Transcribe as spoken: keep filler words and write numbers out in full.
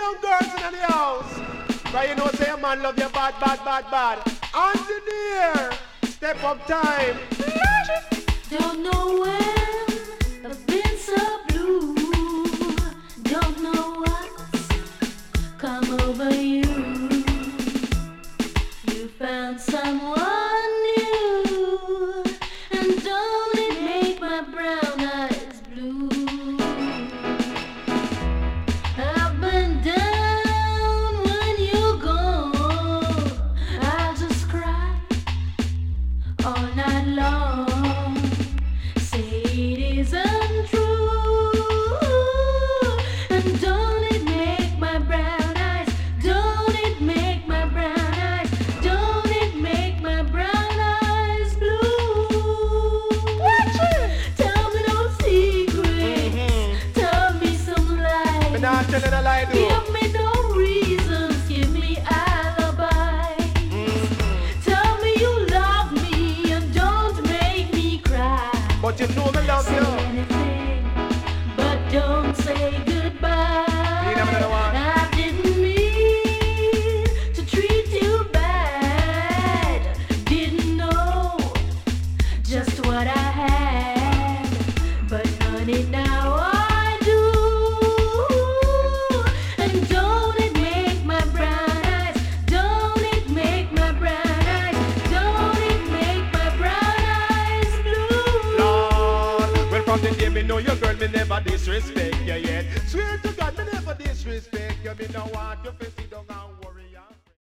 young girls in the house. But you know, say a man love you bad, bad, bad, bad. Engineer, step up time. Don't know when I've been so blue. Don't know what's come over you. You found someone new, and don't it make my brown eyes blue? I've been down when you're gone. I'll just cry all night long. Say it isn't true, and don't it make my brown eyes? Don't it make my brown eyes? Don't it make my brown eyes blue? Watch it. Tell me no secrets. Mhm. Tell me some lies. Me not telling a lie, though. Give me no reasons. Give me alibis. Mhm. Tell me you love me and don't make me cry. But you know me love Say you. anything, but don't say goodbye. You never know what. I didn't mean to treat you bad. Didn't know just what I had, but honey, now I do. And don't it make my brown eyes? Don't it make my brown eyes? Don't it make my brown eyes blue? Lord, well from the day me know your girl, me never disrespect you yet. Swear to God, me never disrespect you. Me no want you to see